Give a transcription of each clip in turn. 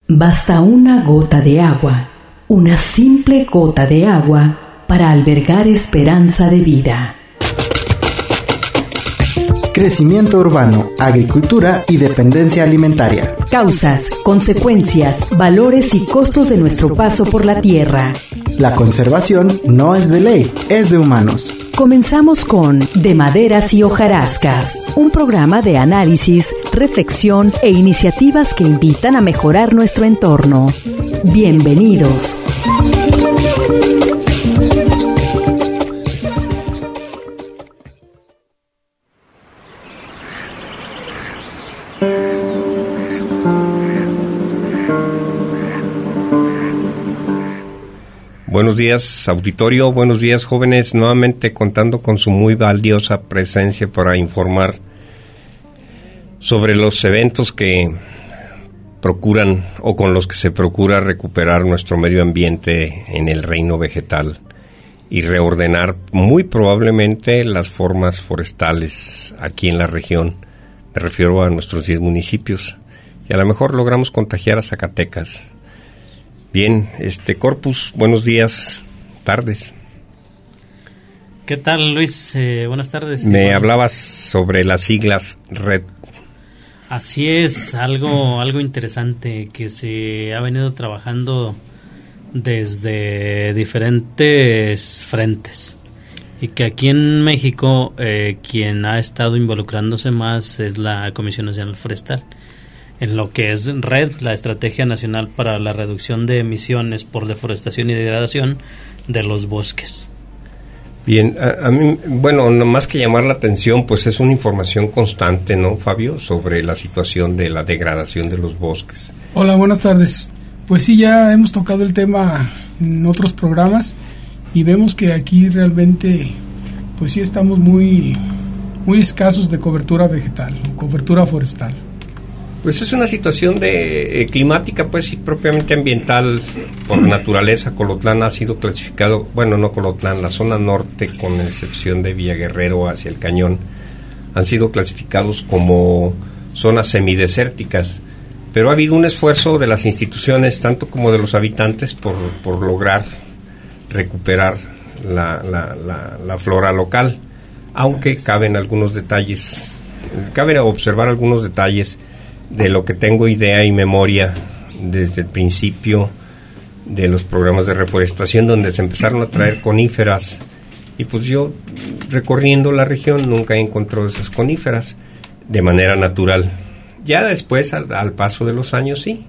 Basta una gota de agua, una simple gota de agua, para albergar esperanza de vida. Crecimiento urbano, agricultura y dependencia alimentaria. Causas, consecuencias, valores y costos de nuestro paso por la tierra. La conservación no es de ley, es de humanos. Comenzamos con De Maderas y Hojarascas, un programa de análisis, reflexión e iniciativas que invitan a mejorar nuestro entorno. Bienvenidos. Buenos días, auditorio, buenos días, jóvenes, nuevamente contando con su muy valiosa presencia para informar sobre los eventos que procuran o con los que se procura recuperar nuestro medio ambiente en el reino vegetal y reordenar muy probablemente las formas forestales aquí en la región. Me refiero a nuestros 10 municipios y a lo mejor logramos contagiar a Zacatecas. Bien, Corpus, buenos días, tardes. ¿Qué tal, Luis? Buenas tardes. Me hablabas sobre las siglas RED. Así es, algo interesante que se ha venido trabajando desde diferentes frentes y que aquí en México quien ha estado involucrándose más es la Comisión Nacional Forestal. En lo que es RED, la Estrategia Nacional para la Reducción de Emisiones por Deforestación y Degradación de los Bosques. Bien, a mí, bueno, no más que llamar la atención, pues es una información constante, ¿no, Fabio?, sobre la situación de la degradación de los bosques. Hola, buenas tardes. Pues sí, ya hemos tocado el tema en otros programas y vemos que aquí realmente, pues sí estamos muy escasos de cobertura vegetal, cobertura forestal. Pues es una situación de climática, pues, y propiamente ambiental. Por naturaleza, Colotlán ha sido clasificado, bueno, no Colotlán, la zona norte, con excepción de Villaguerrero hacia el Cañón, han sido clasificados como zonas semidesérticas. Pero ha habido un esfuerzo de las instituciones, tanto como de los habitantes, por lograr recuperar la flora local. Aunque caben algunos detalles, cabe observar algunos detalles de lo que tengo idea y memoria desde el principio de los programas de reforestación, donde se empezaron a traer coníferas, y pues yo, recorriendo la región, nunca he encontrado esas coníferas de manera natural. Ya después, al paso de los años, sí,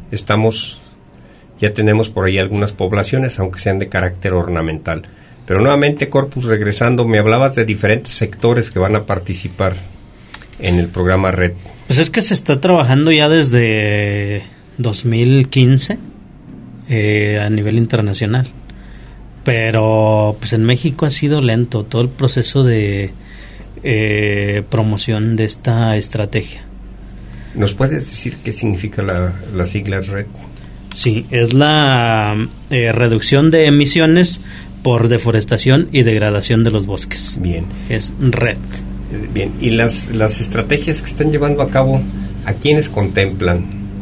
ya tenemos por ahí algunas poblaciones, aunque sean de carácter ornamental. Pero nuevamente, Corpus, regresando, me hablabas de diferentes sectores que van a participar en el programa RED. Pues es que se está trabajando ya desde 2015 a nivel internacional, pero pues en México ha sido lento todo el proceso de promoción de esta estrategia. ¿Nos puedes decir qué significa la sigla RED? Sí, es la reducción de emisiones por deforestación y degradación de los bosques. Bien. Es RED. Bien, y las estrategias que están llevando a cabo, ¿a quiénes contemplan?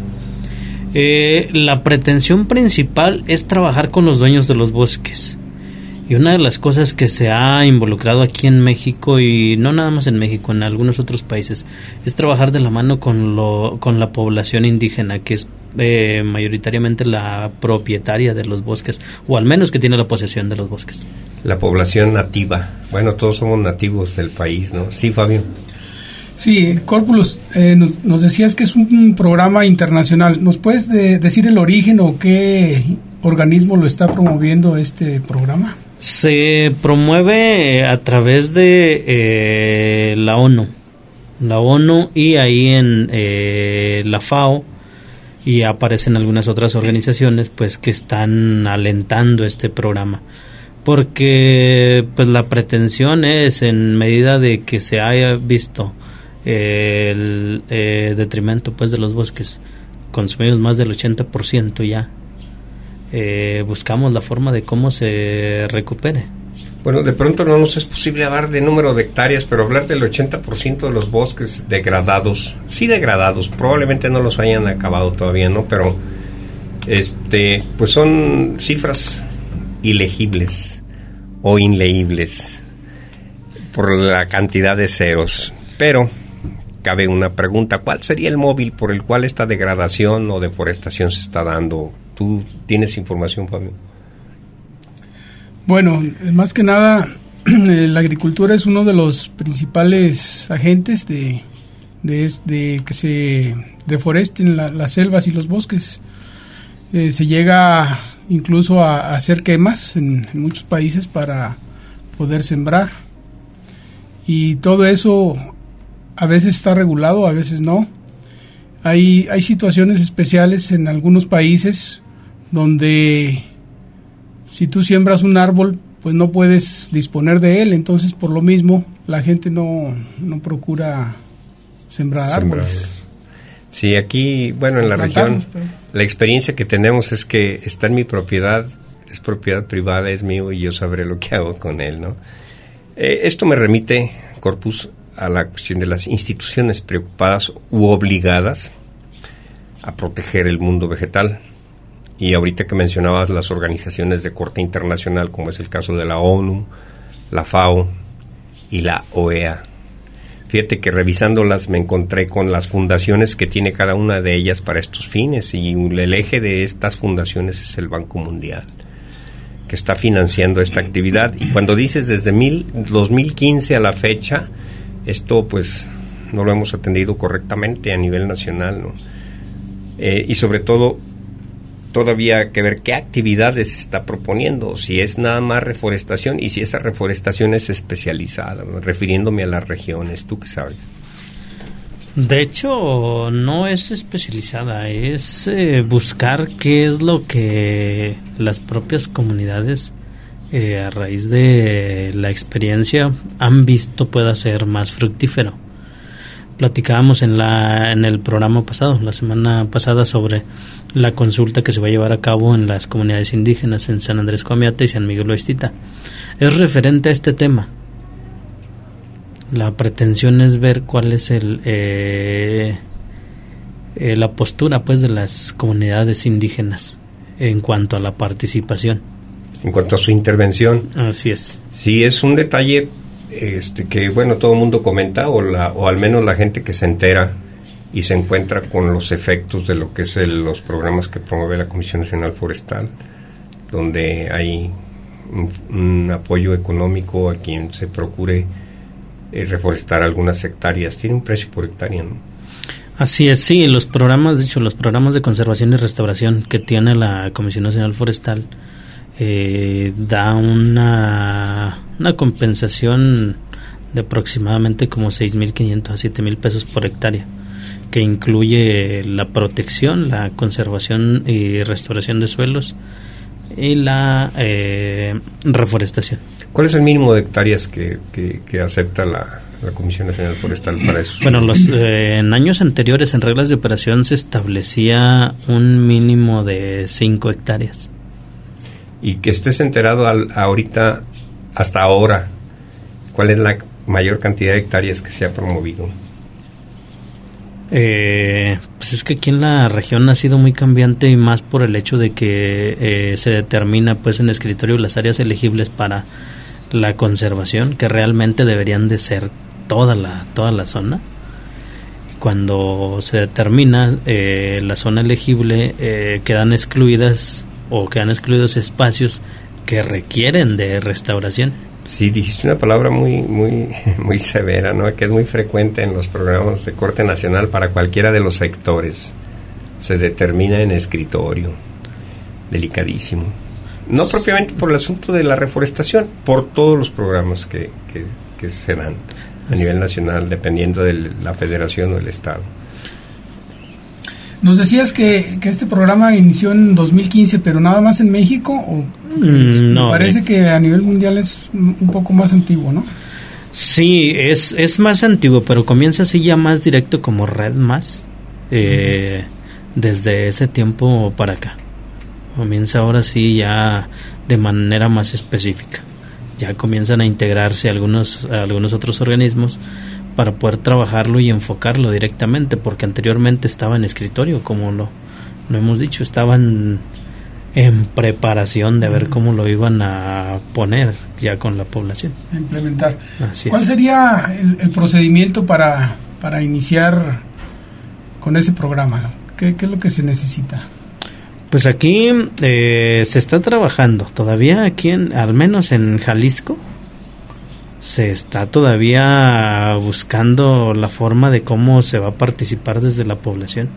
La pretensión principal es trabajar con los dueños de los bosques. Y una de las cosas que se ha involucrado aquí en México, y no nada más en México, en algunos otros países, es trabajar de la mano con la población indígena, que es mayoritariamente la propietaria de los bosques, o al menos que tiene la posesión de los bosques. La población nativa. Bueno, todos somos nativos del país, ¿no? Sí, Fabio. Sí, Corpus, nos decías que es un programa internacional. ¿Nos puedes decir el origen o qué organismo lo está promoviendo este programa? Se promueve a través de la ONU. La ONU y ahí en la FAO, y aparecen algunas otras organizaciones pues que están alentando este programa, porque pues la pretensión es, en medida de que se haya visto el detrimento pues de los bosques consumidos más del 80% ya, buscamos la forma de cómo se recupere. Bueno, de pronto no nos es posible hablar de número de hectáreas, pero hablar del 80% de los bosques degradados, sí degradados, probablemente no los hayan acabado todavía, ¿no? Pero Pues son cifras ilegibles o inleíbles por la cantidad de ceros. Pero cabe una pregunta: ¿cuál sería el móvil por el cual esta degradación o deforestación se está dando? ¿Tú tienes información, Fabio? Bueno, más que nada, la agricultura es uno de los principales agentes de que se deforesten las selvas y los bosques. Se llega incluso a hacer quemas en muchos países para poder sembrar. Y todo eso a veces está regulado, a veces no. Hay situaciones especiales en algunos países donde si tú siembras un árbol, pues no puedes disponer de él. Entonces, por lo mismo, la gente no procura sembrar árboles. Sí, aquí, bueno, en la región, la experiencia que tenemos es que está en mi propiedad, es propiedad privada, es mío y yo sabré lo que hago con él, ¿no? Esto me remite, Corpus, a la cuestión de las instituciones preocupadas u obligadas a proteger el mundo vegetal. Y ahorita que mencionabas las organizaciones de corte internacional, como es el caso de la ONU, la FAO y la OEA. Fíjate que revisándolas me encontré con las fundaciones que tiene cada una de ellas para estos fines, y el eje de estas fundaciones es el Banco Mundial, que está financiando esta actividad. Y cuando dices desde 2015 a la fecha, esto pues no lo hemos atendido correctamente a nivel nacional, ¿no? Y sobre todo, todavía hay que ver qué actividades se está proponiendo, si es nada más reforestación y si esa reforestación es especializada, ¿no? Refiriéndome a las regiones. ¿Tú qué sabes? De hecho, no es especializada, es buscar qué es lo que las propias comunidades, a raíz de la experiencia, han visto pueda ser más fructífero. Platicábamos en el programa pasado, la semana pasada, sobre la consulta que se va a llevar a cabo en las comunidades indígenas en San Andrés Coamiata y San Miguel Oestita. Es referente a este tema. La pretensión es ver cuál es la postura, pues, de las comunidades indígenas en cuanto a la participación. En cuanto a su intervención. Así es. Sí, es un detalle que, bueno, todo el mundo comenta, o al menos la gente que se entera y se encuentra con los efectos de lo que es los programas que promueve la Comisión Nacional Forestal, donde hay un apoyo económico a quien se procure reforestar algunas hectáreas. Tiene un precio por hectárea, ¿no? Así es, sí, los programas de conservación y restauración que tiene la Comisión Nacional Forestal da una compensación de aproximadamente como 6.500 a 7.000 pesos por hectárea, que incluye la protección, la conservación y restauración de suelos y la reforestación. ¿Cuál es el mínimo de hectáreas que acepta la Comisión Nacional Forestal para eso? Bueno, en años anteriores, en reglas de operación, se establecía un mínimo de 5 hectáreas. Y que estés enterado ahorita, hasta ahora, ¿cuál es la mayor cantidad de hectáreas que se ha promovido? Pues es que aquí en la región ha sido muy cambiante, y más por el hecho de que se determina, pues, en escritorio las áreas elegibles para la conservación, que realmente deberían de ser toda la zona. Cuando se determina la zona elegible, quedan excluidos espacios que requieren de restauración. Sí, dijiste una palabra muy muy muy severa, ¿no? Que es muy frecuente en los programas de corte nacional para cualquiera de los sectores. Se determina en escritorio. Delicadísimo. No propiamente por el asunto de la reforestación, por todos los programas que se dan a nivel nacional, dependiendo de la federación o el estado. Nos decías que este programa inició en 2015, pero nada más en México, o no, me parece que a nivel mundial es un poco más antiguo, ¿no? Sí, es más antiguo, pero comienza así ya más directo como Red Más, desde ese tiempo para acá. Comienza ahora sí ya de manera más específica. Ya comienzan a integrarse algunos otros organismos para poder trabajarlo y enfocarlo directamente, porque anteriormente estaba en escritorio, como lo hemos dicho, estaban en preparación de ver cómo lo iban a poner ya con la población. A implementar. Así ¿Cuál es. sería el procedimiento para iniciar con ese programa? ¿Qué es lo que se necesita? Pues aquí se está trabajando todavía aquí, al menos en Jalisco, se está todavía buscando la forma de cómo se va a participar desde la población.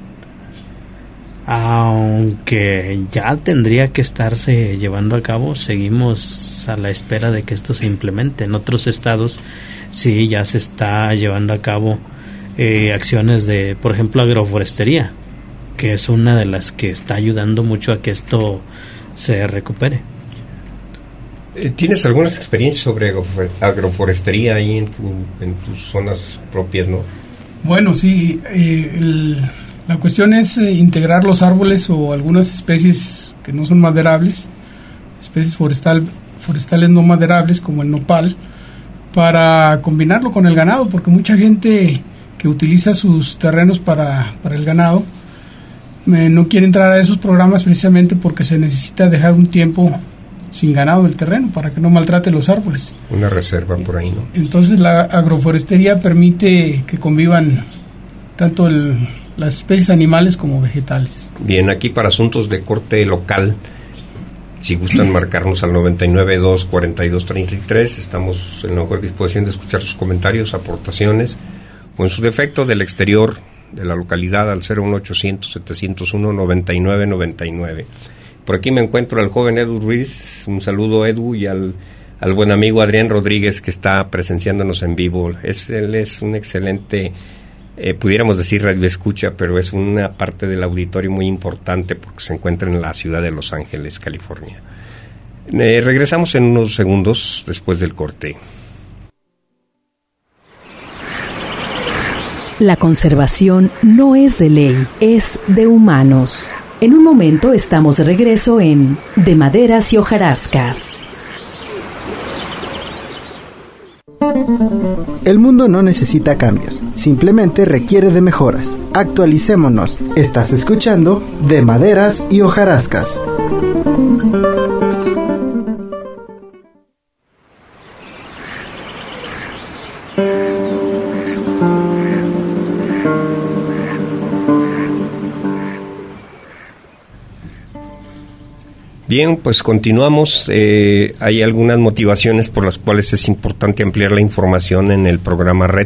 Aunque ya tendría que estarse llevando a cabo, seguimos a la espera de que esto se implemente. En otros estados sí ya se está llevando a cabo acciones de, por ejemplo, agroforestería, que es una de las que está ayudando mucho a que esto se recupere. ¿Tienes algunas experiencias sobre agroforestería ahí en tus zonas propias, no? Bueno, sí, la cuestión es integrar los árboles o algunas especies que no son maderables, especies forestales no maderables como el nopal, para combinarlo con el ganado, porque mucha gente que utiliza sus terrenos para el ganado no quiere entrar a esos programas precisamente porque se necesita dejar un tiempo sin ganado el terreno para que no maltrate los árboles. Una reserva por ahí, ¿no? Entonces la agroforestería permite que convivan tanto las especies animales como vegetales. Bien, aquí para asuntos de corte local, si gustan marcarnos al 99-2-42-33, estamos en la mejor disposición de escuchar sus comentarios, aportaciones, o en su defecto del exterior de la localidad al 01800-701-9999. Por aquí me encuentro al joven Edu Ruiz, un saludo Edu, y al buen amigo Adrián Rodríguez, que está presenciándonos en vivo. Él es un excelente, pudiéramos decir radioescucha, pero es una parte del auditorio muy importante porque se encuentra en la ciudad de Los Ángeles, California. Regresamos en unos segundos después del corte. La conservación no es de ley, es de humanos. En un momento estamos de regreso en De Maderas y Hojarascas. El mundo no necesita cambios, simplemente requiere de mejoras. Actualicémonos. Estás escuchando De Maderas y Hojarascas. Bien, pues continuamos. Hay algunas motivaciones por las cuales es importante ampliar la información en el programa Red.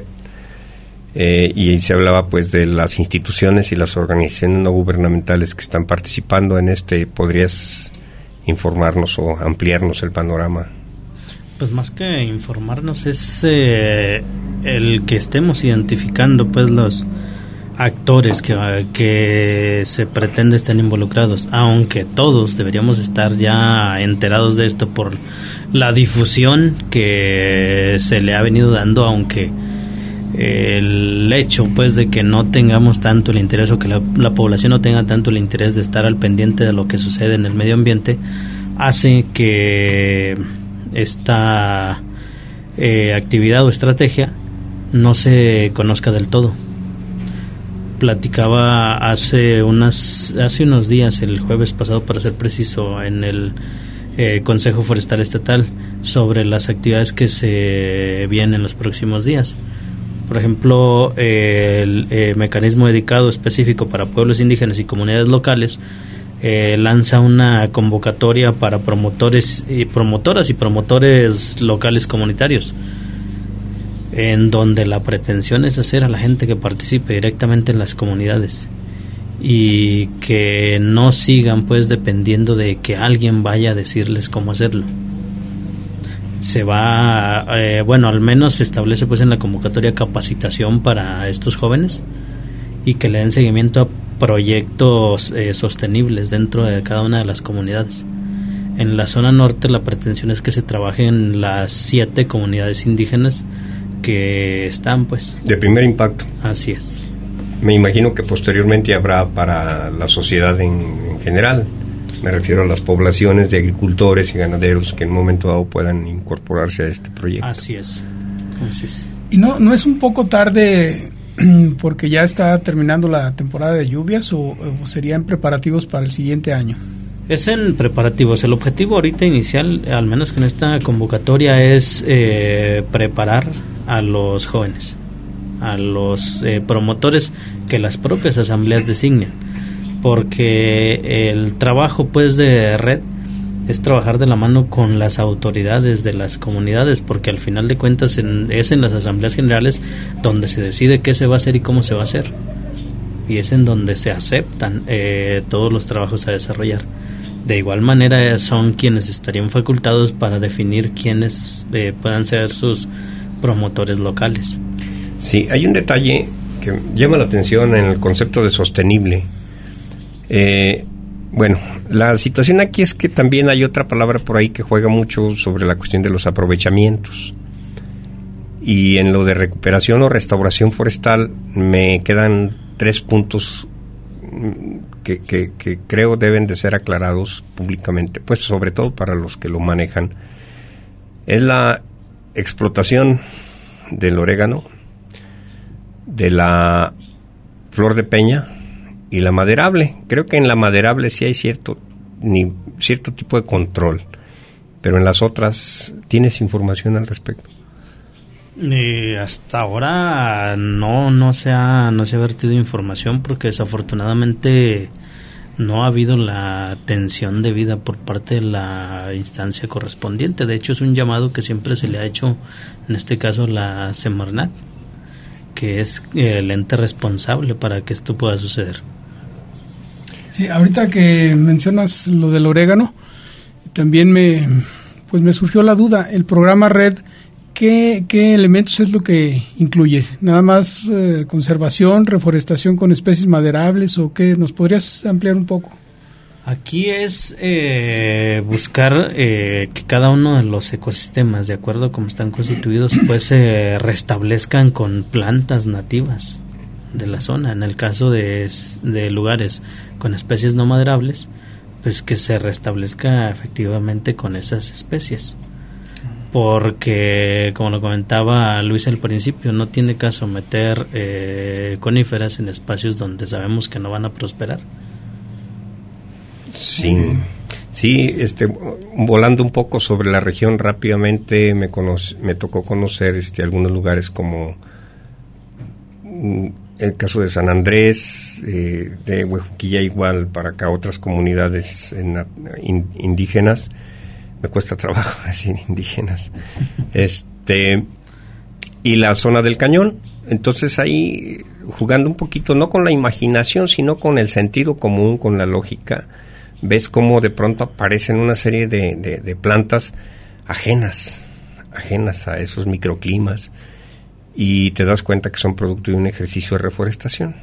Y se hablaba pues de las instituciones y las organizaciones no gubernamentales que están participando en este. ¿Podrías informarnos o ampliarnos el panorama? Pues más que informarnos es el que estemos identificando pues los actores que se pretende estén involucrados, aunque todos deberíamos estar ya enterados de esto por la difusión que se le ha venido dando, aunque el hecho pues de que no tengamos tanto el interés o que la población no tenga tanto el interés de estar al pendiente de lo que sucede en el medio ambiente hace que esta actividad o estrategia no se conozca del todo. Platicaba hace unos días, el jueves pasado para ser preciso, en el Consejo Forestal Estatal sobre las actividades que se vienen en los próximos días. Por ejemplo, el mecanismo dedicado específico para pueblos indígenas y comunidades locales lanza una convocatoria para promotoras y promotores locales comunitarios, en donde la pretensión es hacer a la gente que participe directamente en las comunidades y que no sigan pues dependiendo de que alguien vaya a decirles cómo hacerlo. Se va, al menos se establece pues en la convocatoria capacitación para estos jóvenes y que le den seguimiento a proyectos sostenibles dentro de cada una de las comunidades. En la zona norte la pretensión es que se trabaje en las 7 comunidades indígenas que están pues de primer impacto. Así es. Me imagino que posteriormente habrá para la sociedad en general. Me refiero a las poblaciones de agricultores y ganaderos que en un momento dado puedan incorporarse a este proyecto. Así es. ¿Y no es un poco tarde porque ya está terminando la temporada de lluvias o serían preparativos para el siguiente año? Es en preparativos. El objetivo ahorita inicial, al menos con esta convocatoria, es preparar a los jóvenes, a los promotores que las propias asambleas designen, porque el trabajo pues de red es trabajar de la mano con las autoridades de las comunidades, porque al final de cuentas es en las asambleas generales donde se decide qué se va a hacer y cómo se va a hacer, y es en donde se aceptan todos los trabajos a desarrollar. De igual manera son quienes estarían facultados para definir quiénes puedan ser sus promotores locales. Sí, hay un detalle que llama la atención en el concepto de sostenible. Bueno, la situación aquí es que también hay otra palabra por ahí que juega mucho sobre la cuestión de los aprovechamientos. Y en lo de recuperación o restauración forestal me quedan 3 puntos que creo deben de ser aclarados públicamente, pues sobre todo para los que lo manejan. Es la explotación del orégano, de la flor de peña y la maderable. Creo que en la maderable sí hay cierto tipo de control, pero en las otras, ¿tienes información al respecto? Hasta ahora no se ha vertido información, porque desafortunadamente no ha habido la atención debida por parte de la instancia correspondiente. De hecho, es un llamado que siempre se le ha hecho, en este caso la Semarnat, que es el ente responsable para que esto pueda suceder. Sí, ahorita que mencionas lo del orégano, también me surgió la duda. El programa Red, ¿qué elementos es lo que incluye? ¿Nada más conservación, reforestación con especies maderables o qué? ¿Nos podrías ampliar un poco? Aquí es buscar que cada uno de los ecosistemas, de acuerdo a cómo están constituidos, pues se restablezcan con plantas nativas de la zona. En el caso de lugares con especies no maderables, pues que se restablezca efectivamente con esas especies. Porque, como lo comentaba Luis al principio, no tiene caso meter coníferas en espacios donde sabemos que no van a prosperar. Sí, volando un poco sobre la región rápidamente, me tocó conocer algunos lugares como el caso de San Andrés, de Huejuquilla, igual para acá otras comunidades indígenas. Me cuesta trabajo decir indígenas. Y la zona del Cañón. Entonces ahí, jugando un poquito, no con la imaginación, sino con el sentido común, con la lógica, ves cómo de pronto aparecen una serie de plantas ajenas a esos microclimas, y te das cuenta que son producto de un ejercicio de reforestación.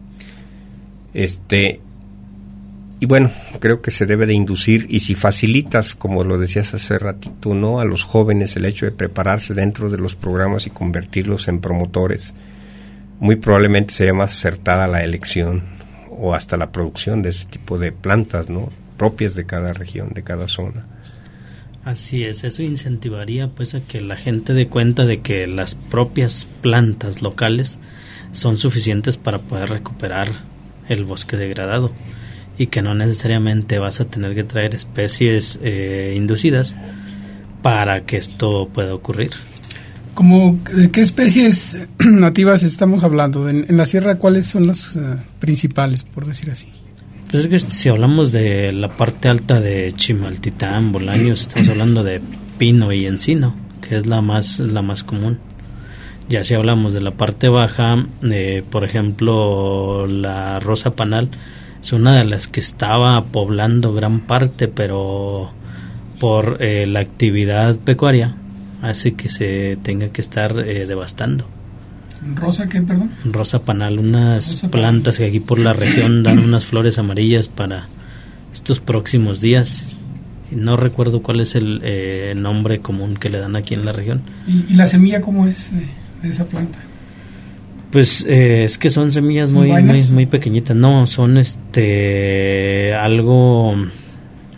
Y bueno, creo que se debe de inducir, y si facilitas, como lo decías hace ratito, ¿no?, a los jóvenes el hecho de prepararse dentro de los programas y convertirlos en promotores, muy probablemente sería más acertada la elección o hasta la producción de ese tipo de plantas, ¿no?, propias de cada región, de cada zona. Así es, eso incentivaría pues a que la gente dé cuenta de que las propias plantas locales son suficientes para poder recuperar el bosque degradado, y que no necesariamente vas a tener que traer especies inducidas para que esto pueda ocurrir. ¿De qué especies nativas estamos hablando? En la sierra, ¿cuáles son las principales, por decir así? Pues es que si hablamos de la parte alta de Chimaltitán, Bolaños, estamos hablando de pino y encino, que es la más común. Ya si hablamos de la parte baja, por ejemplo, la rosa panal es una de las que estaba poblando gran parte, pero por la actividad pecuaria hace que se tenga que estar devastando. ¿Rosa qué, perdón? Rosa panal, unas plantas que aquí por la región dan unas flores amarillas para estos próximos días. No recuerdo cuál es el nombre común que le dan aquí en la región. ¿Y la semilla cómo es de esa planta? Pues es que son semillas muy pequeñitas. No, son algo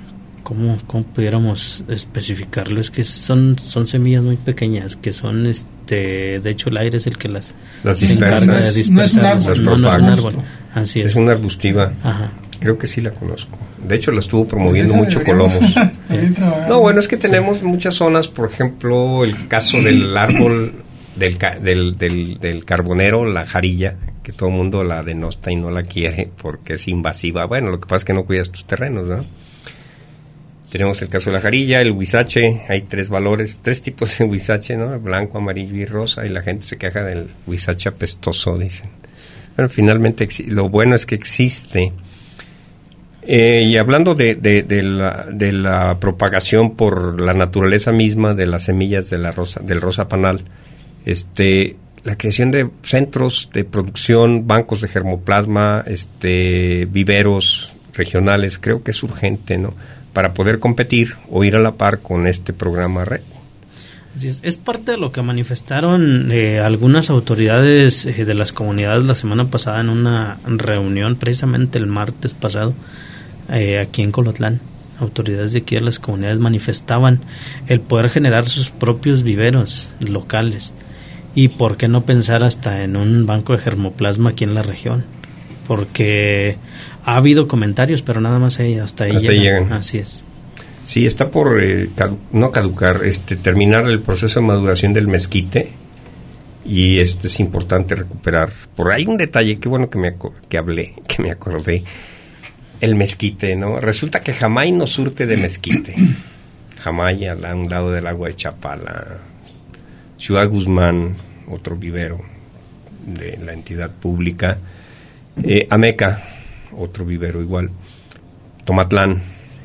¿cómo pudiéramos especificarlo? Es que son semillas muy pequeñas, que son, de hecho el aire es el que las encarga de dispersar. No es un árbol. Así es. Es una arbustiva. Ajá. Creo que sí la conozco. De hecho, la estuvo promoviendo mucho Colomos. No, bueno, es que tenemos muchas zonas, por ejemplo, el caso del árbol del carbonero, la jarilla, que todo el mundo la denosta y no la quiere porque es invasiva. Bueno, lo que pasa es que no cuidas tus terrenos, ¿no? Tenemos el caso de la jarilla, el huizache, hay 3 tipos de huizache, ¿no? El blanco, amarillo y rosa, y la gente se queja del huizache apestoso, dicen. Bueno, finalmente lo bueno es que existe. Y hablando de la propagación por la naturaleza misma de las semillas del rosa panal, la creación de centros de producción, bancos de germoplasma, viveros regionales, creo que es urgente, ¿no? Para poder competir o ir a la par con este programa RED. Así es parte de lo que manifestaron algunas autoridades de las comunidades la semana pasada en una reunión, precisamente el martes pasado, aquí en Colotlán. Autoridades de aquí de las comunidades manifestaban el poder generar sus propios viveros locales y por qué no pensar hasta en un banco de germoplasma aquí en la región, porque ha habido comentarios, pero nada más hasta ahí llegan. Así es. Sí, está por no caducar, terminar el proceso de maduración del mezquite, y es importante recuperar. Por ahí un detalle, qué bueno que me acordé. El mezquite, ¿no? Resulta que Jamay nos surte de mezquite. Jamay, a un lado del agua de Chapala. Ciudad Guzmán, otro vivero de la entidad pública. Ameca, otro vivero igual. Tomatlán.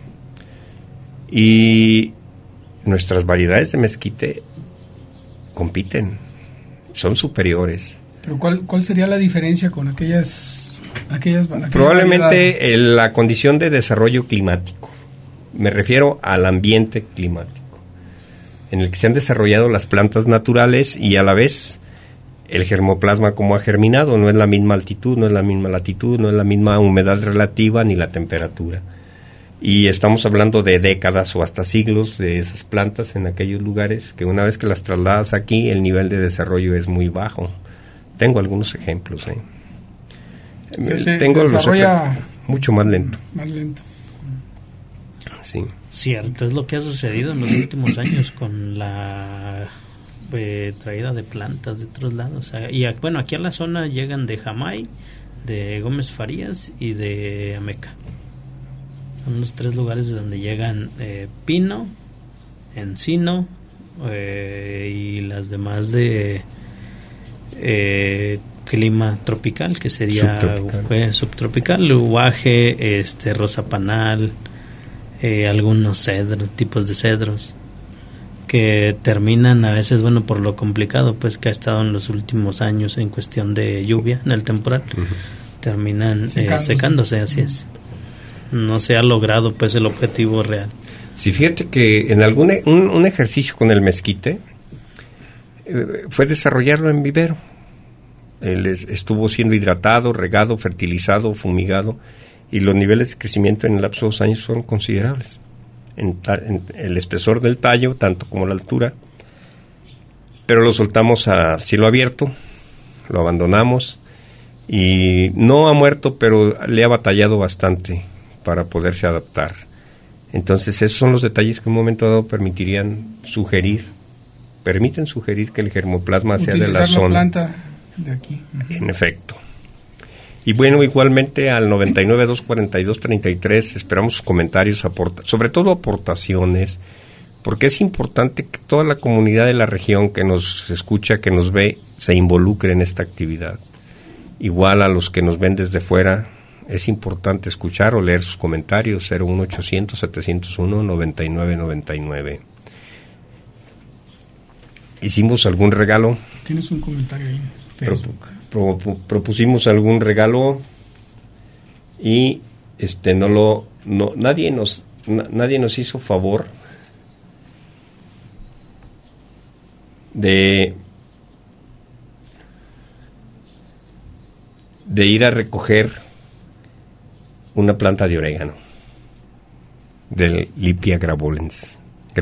Y nuestras variedades de mezquite compiten, son superiores. ¿Pero cuál sería la diferencia con aquellas probablemente la condición de desarrollo climático? Me refiero al ambiente climático en el que se han desarrollado las plantas naturales y a la vez el germoplasma como ha germinado. No es la misma altitud, no es la misma latitud, no es la misma humedad relativa ni la temperatura. Y estamos hablando de décadas o hasta siglos de esas plantas en aquellos lugares que una vez que las trasladas aquí el nivel de desarrollo es muy bajo. Tengo algunos ejemplos. Se desarrolla mucho más lento. Sí. Cierto, es lo que ha sucedido en los últimos años con la traída de plantas de otros lados. Y bueno, aquí a la zona llegan de Jamay, de Gómez Farías y de Ameca. Son los 3 lugares de donde llegan pino, encino y las demás de clima tropical, que sería subtropical, uaje, rosa panal, algunos tipos de cedros que terminan a veces, bueno, por lo complicado pues que ha estado en los últimos años en cuestión de lluvia en el temporal, terminan secándose, así es. No se ha logrado pues el objetivo real. Sí, fíjate que en un ejercicio con el mezquite fue desarrollarlo en vivero. Él estuvo siendo hidratado, regado, fertilizado, fumigado, y los niveles de crecimiento en el lapso de 2 años fueron considerables. En el espesor del tallo, tanto como la altura, pero lo soltamos a cielo abierto, lo abandonamos, y no ha muerto, pero le ha batallado bastante para poderse adaptar. Entonces esos son los detalles que en un momento dado permiten sugerir que el germoplasma sea de la zona. Planta de aquí. En efecto. Y bueno, igualmente al 99-242-33 esperamos sus comentarios, sobre todo aportaciones, porque es importante que toda la comunidad de la región que nos escucha, que nos ve, se involucre en esta actividad. Igual a los que nos ven desde fuera, es importante escuchar o leer sus comentarios. 01800-701-9999. ¿Hicimos algún regalo? Tienes un comentario ahí en Facebook. Propusimos algún regalo y nadie nos hizo favor de ir a recoger una planta de orégano. del Lipia graveolens.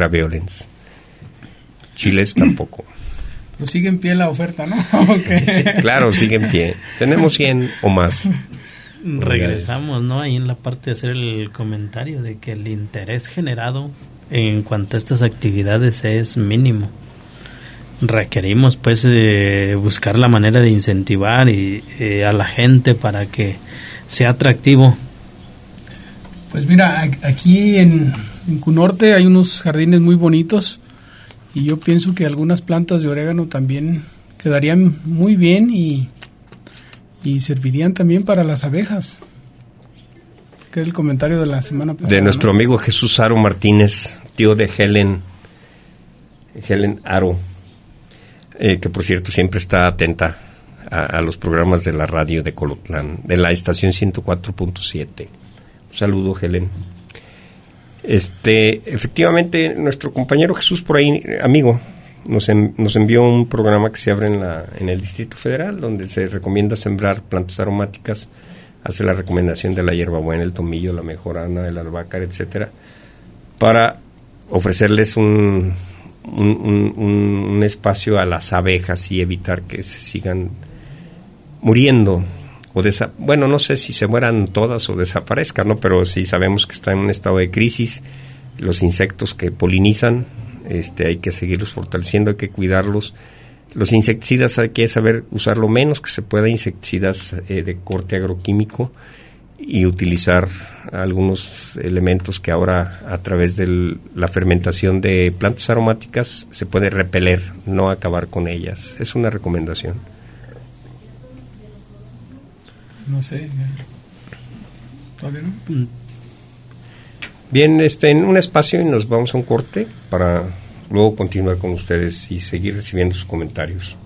Chiles tampoco. Pero sigue en pie la oferta, ¿no? Okay. Sí, claro, sigue en pie. Tenemos 100 o más. Regresamos, ¿no? Ahí en la parte de hacer el comentario de que el interés generado en cuanto a estas actividades es mínimo. Requerimos pues buscar la manera de incentivar a la gente para que sea atractivo. Pues mira, aquí en Cunorte hay unos jardines muy bonitos y yo pienso que algunas plantas de orégano también quedarían muy bien y servirían también para las abejas. Que es el comentario de la semana pasada. De nuestro amigo Jesús Aro Martínez, tío de Helen Aro, que por cierto siempre está atenta a los programas de la radio de Colotlán, de la estación 104.7. Un saludo, Helen. Efectivamente, nuestro compañero Jesús por ahí, amigo, nos envió un programa que se abre en el Distrito Federal, donde se recomienda sembrar plantas aromáticas, hace la recomendación de la hierbabuena, el tomillo, la mejorana, el albácar, etcétera, para ofrecerles un espacio a las abejas y evitar que se sigan muriendo bueno, no sé si se mueran todas o desaparezcan, ¿no? Pero sí sabemos que están en un estado de crisis. Los insectos que polinizan, hay que seguirlos fortaleciendo, hay que cuidarlos. Los insecticidas hay que saber usar lo menos que se pueda, insecticidas de corte agroquímico, y utilizar algunos elementos que ahora a través de la fermentación de plantas aromáticas se puede repeler, no acabar con ellas. Es una recomendación. No sé, todavía no. Bien, en un espacio y nos vamos a un corte para luego continuar con ustedes y seguir recibiendo sus comentarios.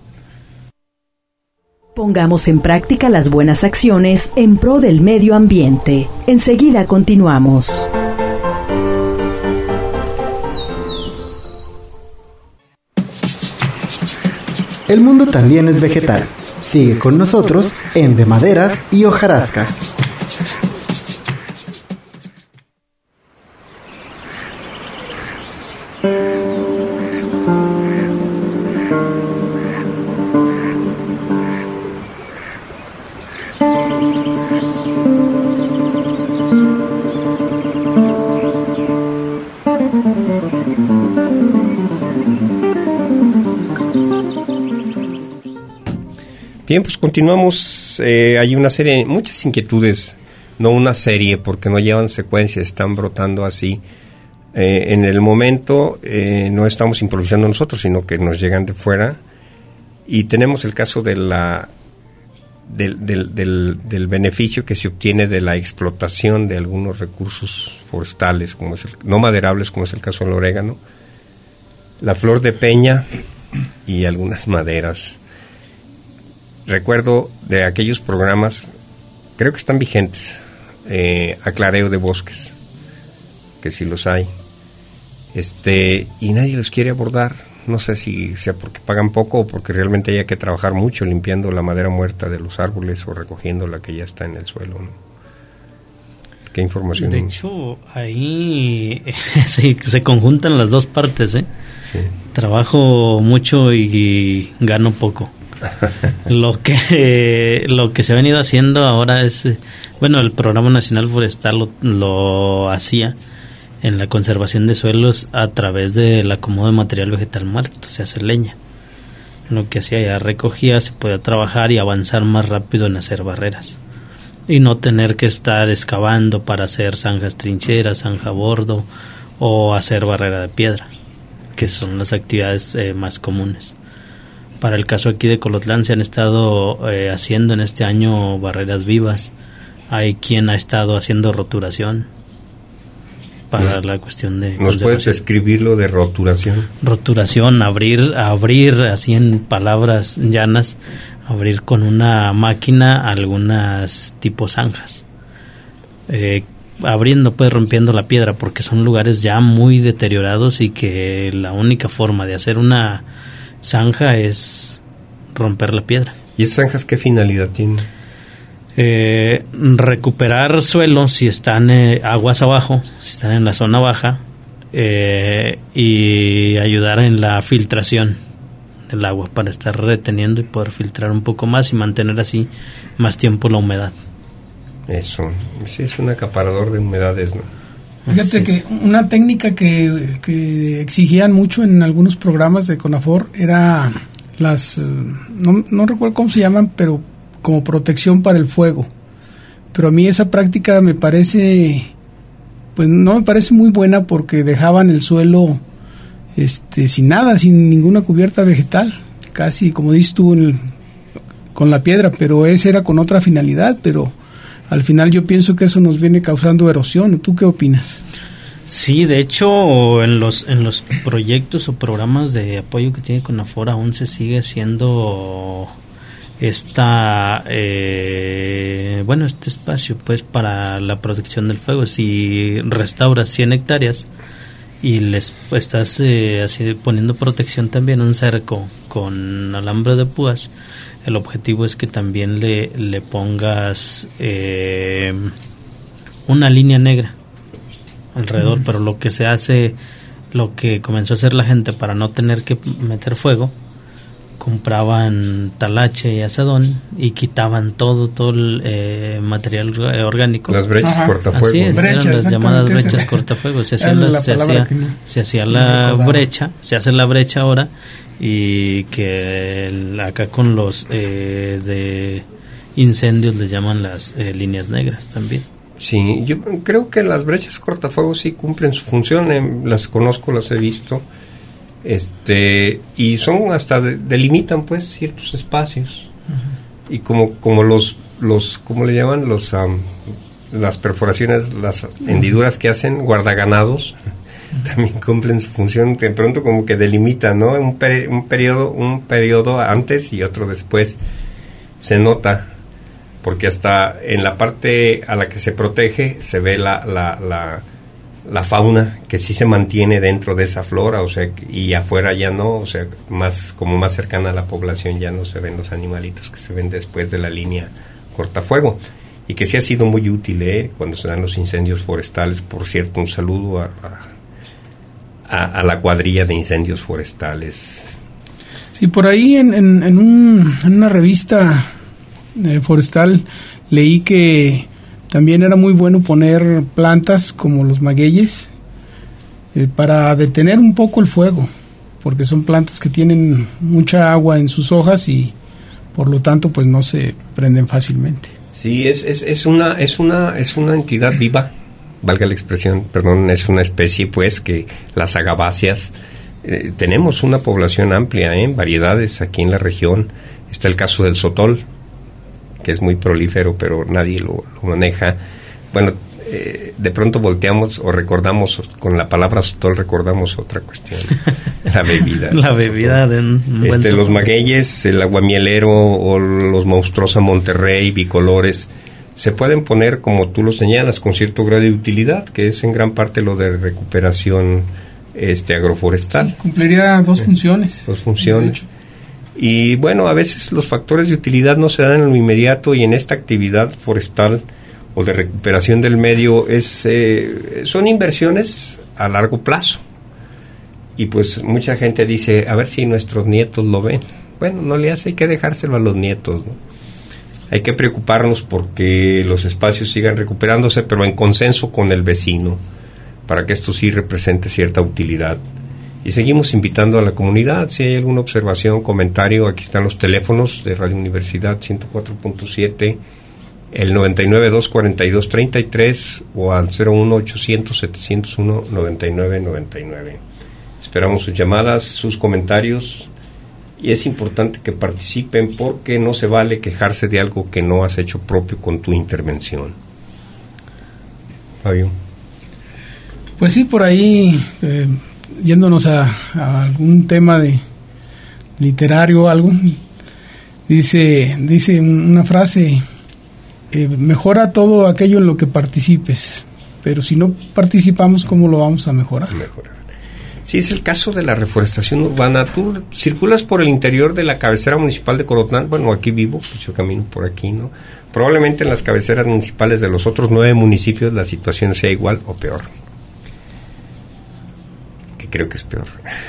Pongamos en práctica las buenas acciones en pro del medio ambiente. Enseguida continuamos. El mundo también es vegetal. Sigue con nosotros en De Maderas y Hojarascas. Bien, pues continuamos. Hay una serie, muchas inquietudes, no una serie, porque no llevan secuencia, están brotando así. En el momento no estamos improvisando nosotros, sino que nos llegan de fuera. Y tenemos el caso de del beneficio que se obtiene de la explotación de algunos recursos forestales, no maderables, como es el caso del orégano, la flor de peña y algunas maderas. Recuerdo de aquellos programas, creo que están vigentes, aclareo de bosques, que sí los hay, y nadie los quiere abordar. No sé si sea porque pagan poco o porque realmente haya que trabajar mucho limpiando la madera muerta de los árboles o recogiendo la que ya está en el suelo, ¿no? ¿Qué información? De hecho, ahí se conjuntan las dos partes, ¿eh? Sí. Trabajo mucho y gano poco. Lo que se ha venido haciendo ahora es, el Programa Nacional Forestal lo hacía en la conservación de suelos a través del acomodo de material vegetal muerto, se hace leña. Lo que hacía ya recogía, se podía trabajar y avanzar más rápido en hacer barreras y no tener que estar excavando para hacer zanjas trincheras, zanja bordo o hacer barrera de piedra, que son las actividades más comunes. Para el caso aquí de Colotlán se han estado haciendo en este año barreras vivas. Hay quien ha estado haciendo roturación para la cuestión de... ¿Nos puedes describir lo de roturación? Roturación, abrir así en palabras llanas, abrir con una máquina algunas tipos zanjas. Abriendo, pues rompiendo la piedra, porque son lugares ya muy deteriorados y que la única forma de hacer una zanja es romper la piedra. ¿Y esas zanjas qué finalidad tienen? recuperar suelo si están aguas abajo, si están en la zona baja, y ayudar en la filtración del agua para estar reteniendo y poder filtrar un poco más y mantener así más tiempo la humedad. Eso, sí, es un acaparador de humedades, ¿no? Fíjate que una técnica que exigían mucho en algunos programas de CONAFOR era no recuerdo cómo se llaman, pero como protección para el fuego. Pero a mí esa práctica me parece, pues no me parece muy buena, porque dejaban el suelo sin nada, sin ninguna cubierta vegetal, casi como dices tú con la piedra, pero ese era con otra finalidad, pero al final yo pienso que eso nos viene causando erosión. ¿Tú qué opinas? Sí, de hecho, en los proyectos o programas de apoyo que tiene CONAFOR aún se sigue haciendo este espacio pues para la protección del fuego. Si restauras 100 hectáreas y les estás así poniendo protección también, un cerco con alambre de púas, el objetivo es que también le pongas una línea negra alrededor. Pero lo que comenzó a hacer la gente para no tener que meter fuego, compraban talache y asadón y quitaban todo el material orgánico. Las brechas cortafuegos. Así es, eran las llamadas brechas cortafuegos. Se hace la brecha ahora, y que acá con los de incendios les llaman las líneas negras también. Sí, yo creo que las brechas cortafuegos sí cumplen su función, las conozco, las he visto, y son hasta delimitan pues ciertos espacios. Uh-huh. Y como los ¿cómo le llaman? Las perforaciones, las hendiduras que hacen guardaganados, también cumplen su función. De pronto como que delimitan, ¿no? Un periodo antes y otro después. Se nota, porque hasta en la parte a la que se protege se ve la fauna que sí se mantiene dentro de esa flora, o sea, y afuera ya no, o sea, más cercana a la población ya no se ven los animalitos que se ven después de la línea cortafuego, y que sí ha sido muy útil cuando se dan los incendios forestales. Por cierto, un saludo a la cuadrilla de incendios forestales. Sí, por ahí en una revista forestal leí que también era muy bueno poner plantas como los magueyes para detener un poco el fuego, porque son plantas que tienen mucha agua en sus hojas y por lo tanto pues no se prenden fácilmente. Sí, es una entidad viva, valga la expresión, perdón, es una especie pues que las agaváceas, tenemos una población amplia en variedades aquí en la región. Está el caso del sotol, que es muy prolífero, pero nadie lo maneja. Bueno, de pronto volteamos o recordamos, con la palabra sotol recordamos otra cuestión, la bebida. La bebida de un buen sotol. Los magueyes, el aguamielero o los monstruosa Monterrey, bicolores, se pueden poner, como tú lo señalas, con cierto grado de utilidad, que es en gran parte lo de recuperación agroforestal. Sí, cumpliría dos funciones. Dos funciones. Y bueno, a veces los factores de utilidad no se dan en lo inmediato, y en esta actividad forestal o de recuperación del medio son inversiones a largo plazo. Y pues mucha gente dice, a ver si nuestros nietos lo ven. Bueno, no le hace, hay que dejárselo a los nietos, ¿no? Hay que preocuparnos porque los espacios sigan recuperándose, pero en consenso con el vecino, para que esto sí represente cierta utilidad. Y seguimos invitando a la comunidad. Si hay alguna observación, comentario, aquí están los teléfonos de Radio Universidad 104.7, el 9924233 o al 01800-701-9999. Esperamos sus llamadas, sus comentarios, y es importante que participen, porque no se vale quejarse de algo que no has hecho propio con tu intervención. Fabio. Pues sí, por ahí, yéndonos a algún tema de literario o algo, dice una frase, mejora todo aquello en lo que participes, pero si no participamos, ¿cómo lo vamos a mejorar? Sí, es el caso de la reforestación urbana. Tú circulas por el interior de la cabecera municipal de Colotlán. Bueno, aquí vivo, pues yo camino por aquí, ¿no? Probablemente en las cabeceras municipales de los otros 9 municipios la situación sea igual o peor. Que creo que es peor.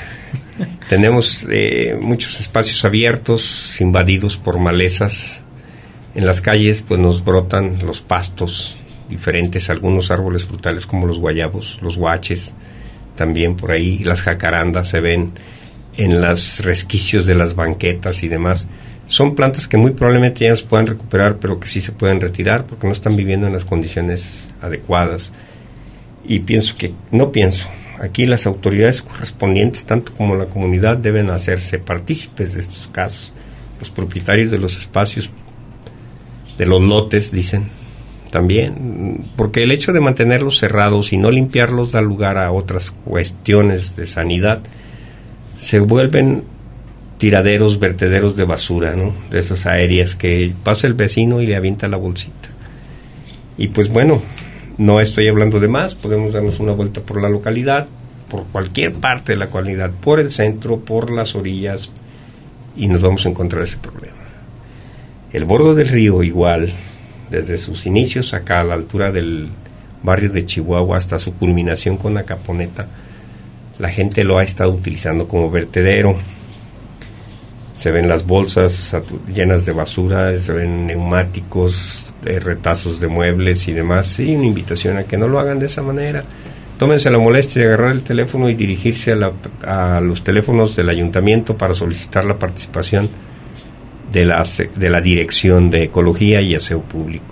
Tenemos muchos espacios abiertos, invadidos por malezas. En las calles, pues nos brotan los pastos diferentes, algunos árboles frutales como los guayabos, los huaches, también por ahí las jacarandas se ven en los resquicios de las banquetas y demás. Son plantas que muy probablemente ya no se puedan recuperar, pero que sí se pueden retirar porque no están viviendo en las condiciones adecuadas. Y aquí las autoridades correspondientes, tanto como la comunidad, deben hacerse partícipes de estos casos. Los propietarios de los espacios, de los lotes, dicen, también, porque el hecho de mantenerlos cerrados y no limpiarlos da lugar a otras cuestiones de sanidad. Se vuelven tiraderos, vertederos de basura, ¿no? De esas aéreas que pasa el vecino y le avienta la bolsita. Y pues bueno, no estoy hablando de más, podemos darnos una vuelta por la localidad, por cualquier parte de la localidad, por el centro, por las orillas, y nos vamos a encontrar ese problema. El bordo del río igual, desde sus inicios acá a la altura del barrio de Chihuahua hasta su culminación con la Caponeta, la gente lo ha estado utilizando como vertedero. Se ven las bolsas llenas de basura, se ven neumáticos, retazos de muebles y demás. Sí, una invitación a que no lo hagan de esa manera. Tómense la molestia de agarrar el teléfono y dirigirse a los teléfonos del ayuntamiento para solicitar la participación de la Dirección de Ecología y Aseo Público.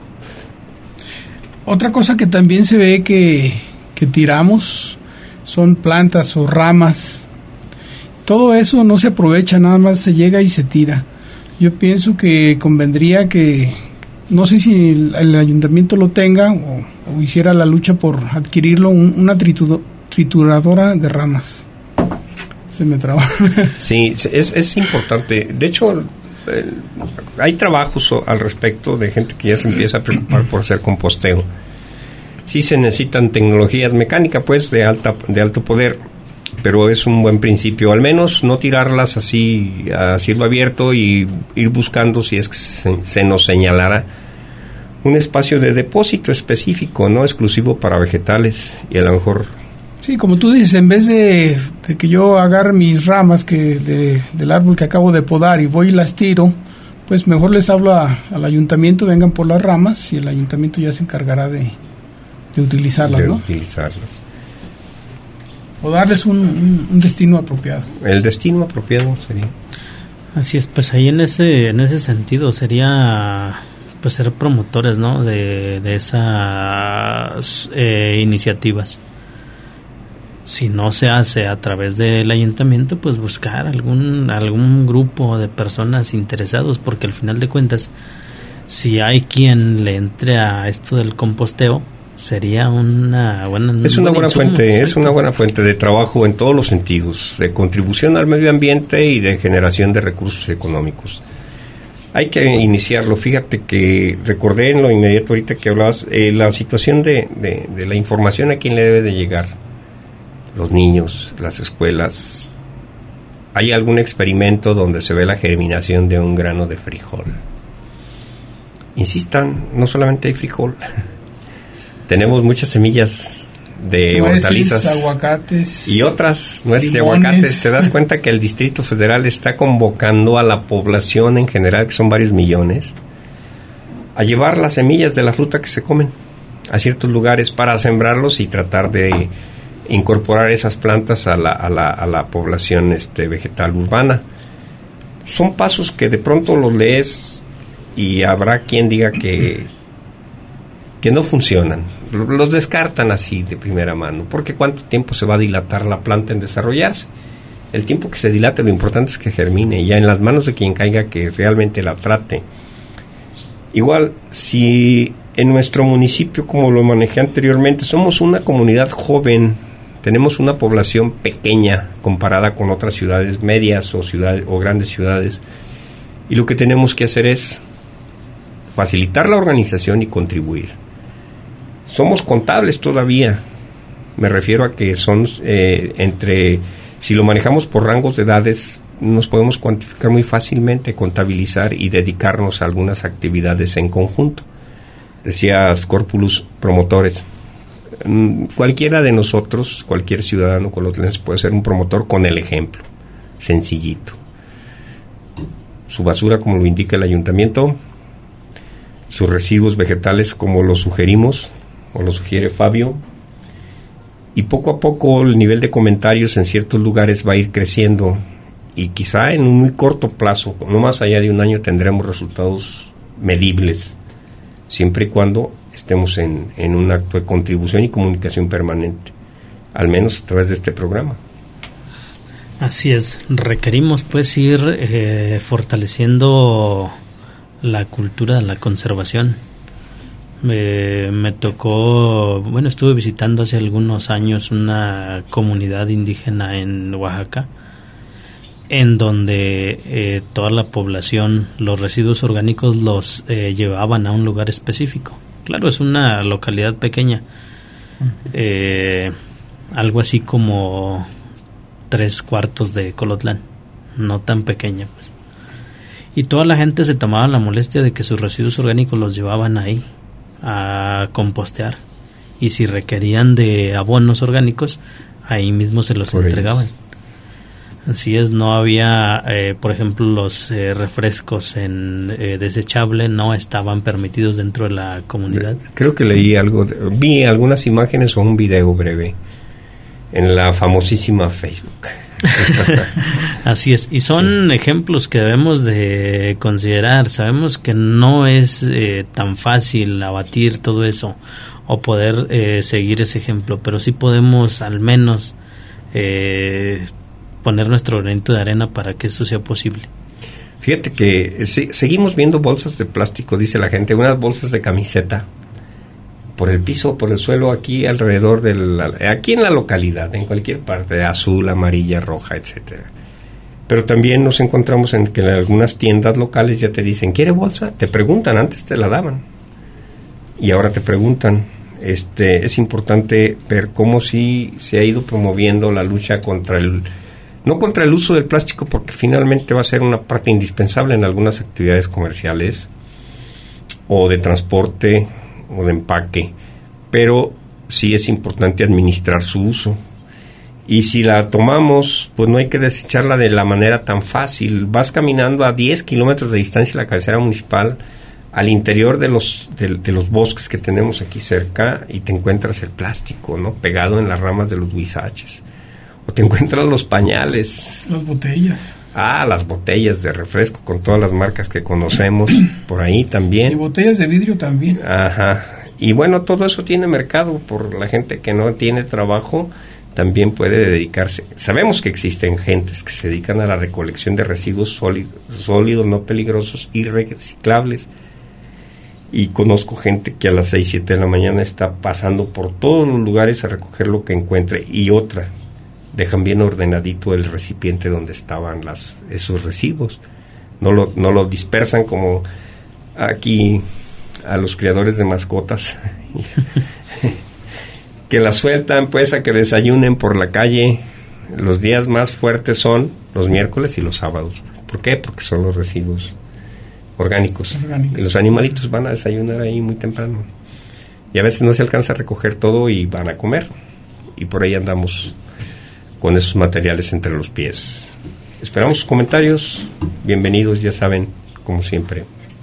Otra cosa que también se ve que tiramos son plantas o ramas. Todo eso no se aprovecha, nada más se llega y se tira. Yo pienso que convendría que, no sé si el ayuntamiento lo tenga o hiciera la lucha por adquirirlo, una trituradora de ramas. Se me traba. Sí, es importante. De hecho, hay trabajos al respecto de gente que ya se empieza a preocupar por hacer composteo. Sí se necesitan tecnologías mecánicas, pues, de alto poder, pero es un buen principio, al menos no tirarlas así a cielo abierto y ir buscando, si es que se nos señalara, un espacio de depósito específico, no exclusivo para vegetales, y a lo mejor... Sí, como tú dices, en vez de que yo agarre mis ramas del árbol que acabo de podar y voy y las tiro, pues mejor les hablo al ayuntamiento, vengan por las ramas y el ayuntamiento ya se encargará de utilizarlas, ¿no? Utilizarlas. O darles un destino apropiado. El destino apropiado sería. Así es, pues ahí en ese sentido sería pues ser promotores, ¿no? de esas iniciativas. Si no se hace a través del ayuntamiento, pues buscar algún grupo de personas interesados, porque al final de cuentas, si hay quien le entre a esto del composteo, sería una buena fuente de trabajo en todos los sentidos, de contribución al medio ambiente y de generación de recursos económicos. Hay que iniciarlo. Fíjate que recordé en lo inmediato ahorita que hablabas la situación de la información a quién le debe de llegar. Los niños, las escuelas. Hay algún experimento donde se ve la germinación de un grano de frijol. Insistan, no solamente hay frijol. Tenemos muchas semillas de hortalizas, aguacates y otras nueces y aguacates. Te das cuenta que el Distrito Federal está convocando a la población en general, que son varios millones, a llevar las semillas de la fruta que se comen a ciertos lugares para sembrarlos y tratar de incorporar esas plantas a la población vegetal urbana. Son pasos que de pronto los lees y habrá quien diga que no funcionan, los descartan así de primera mano, porque ¿cuánto tiempo se va a dilatar la planta en desarrollarse? El tiempo que se dilate, lo importante es que germine, ya en las manos de quien caiga que realmente la trate. Igual, si en nuestro municipio, como lo manejé anteriormente, somos una comunidad joven, tenemos una población pequeña comparada con otras ciudades medias o grandes ciudades, y lo que tenemos que hacer es facilitar la organización y contribuir. Somos contables todavía, Me refiero a que son si lo manejamos por rangos de edades, nos podemos cuantificar muy fácilmente, contabilizar y dedicarnos a algunas actividades en conjunto. Decías, Corpulus, promotores. Cualquiera de nosotros, cualquier ciudadano colotlense puede ser un promotor con el ejemplo, sencillito. Su basura como lo indica el ayuntamiento, sus residuos vegetales como lo sugerimos o lo sugiere Fabio, y poco a poco el nivel de comentarios en ciertos lugares va a ir creciendo y quizá en un muy corto plazo, no más allá de un año, tendremos resultados medibles, siempre y cuando estemos en un acto de contribución y comunicación permanente, al menos a través de este programa. Así es, requerimos pues ir fortaleciendo la cultura de la conservación. Me tocó, estuve visitando hace algunos años una comunidad indígena en Oaxaca, en donde toda la población, los residuos orgánicos los llevaban a un lugar específico. Claro, es una localidad pequeña, algo así como 3/4 de Colotlán, no tan pequeña pues. Y toda la gente se tomaba la molestia de que sus residuos orgánicos los llevaban ahí a compostear, y si requerían de abonos orgánicos, ahí mismo se los entregaban. Así es, no había, por ejemplo, los refrescos en desechable no estaban permitidos dentro de la comunidad. Creo que vi algunas imágenes o un video breve en la famosísima Facebook. Así es, y son ejemplos que debemos de considerar. Sabemos que no es tan fácil abatir todo eso o poder seguir ese ejemplo, pero sí podemos al menos poner nuestro granito de arena para que eso sea posible. Fíjate que seguimos viendo bolsas de plástico, dice la gente, unas bolsas de camiseta por el piso, por el suelo, aquí alrededor aquí en la localidad, en cualquier parte, azul, amarilla, roja, etcétera. Pero también nos encontramos en que en algunas tiendas locales ya te dicen, ¿quiere bolsa? Te preguntan, antes te la daban y ahora te preguntan. Es importante ver cómo sí se ha ido promoviendo la lucha no contra el uso del plástico, porque finalmente va a ser una parte indispensable en algunas actividades comerciales o de transporte o de empaque, pero sí es importante administrar su uso, y si la tomamos, pues no hay que desecharla de la manera tan fácil. Vas caminando a 10 kilómetros de distancia de la cabecera municipal, al interior de los bosques que tenemos aquí cerca, y te encuentras el plástico, ¿no?, pegado en las ramas de los huizaches, o te encuentras los pañales, las botellas. Las botellas de refresco con todas las marcas que conocemos por ahí también. Y botellas de vidrio también. Ajá. Y bueno, todo eso tiene mercado. Por la gente que no tiene trabajo, también puede dedicarse. Sabemos que existen gentes que se dedican a la recolección de residuos sólidos, no peligrosos y reciclables. Y conozco gente que a las 6, 7 de la mañana está pasando por todos los lugares a recoger lo que encuentre. Y dejan bien ordenadito el recipiente donde estaban esos residuos. No lo dispersan como aquí a los criadores de mascotas que las sueltan pues a que desayunen por la calle. Los días más fuertes son los miércoles y los sábados. ¿Por qué? Porque son los residuos orgánicos. Y los animalitos van a desayunar ahí muy temprano, y a veces no se alcanza a recoger todo y van a comer, y por ahí andamos con esos materiales entre los pies. Esperamos sus comentarios. Bienvenidos, ya saben, como siempre.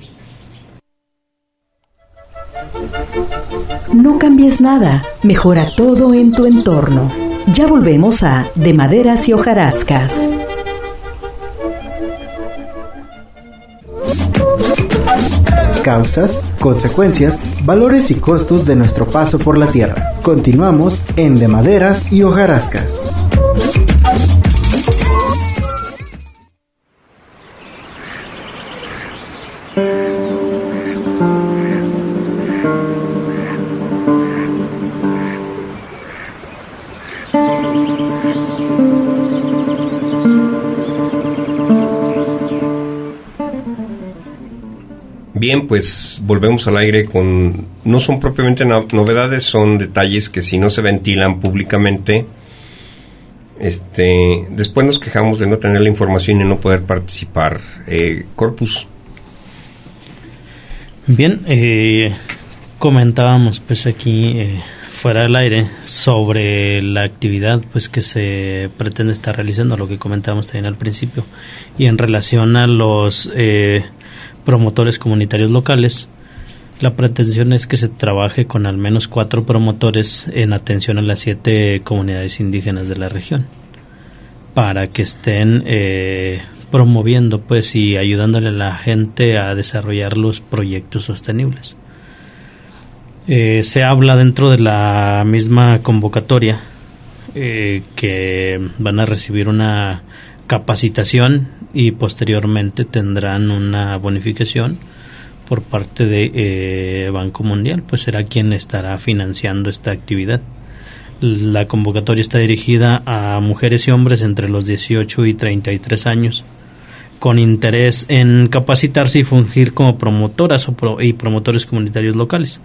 No cambies nada, mejora todo en tu entorno. Ya volvemos a De Maderas y Hojarascas. Causas, consecuencias, valores y costos de nuestro paso por la Tierra. Continuamos en De Maderas y Hojarascas. Bien, pues volvemos al aire con... No son propiamente novedades, son detalles que si no se ventilan públicamente, después nos quejamos de no tener la información y no poder participar. Corpus. Bien, comentábamos pues aquí fuera del aire sobre la actividad pues que se pretende estar realizando, lo que comentábamos también al principio, y en relación a los promotores comunitarios locales, la pretensión es que se trabaje con al menos 4 promotores en atención a las 7 comunidades indígenas de la región, para que estén promoviendo pues y ayudándole a la gente a desarrollar los proyectos sostenibles. Se habla dentro de la misma convocatoria que van a recibir una capacitación y posteriormente tendrán una bonificación por parte de Banco Mundial, pues será quien estará financiando esta actividad. La convocatoria está dirigida a mujeres y hombres entre los 18 y 33 años con interés en capacitarse y fungir como promotoras y promotores comunitarios locales.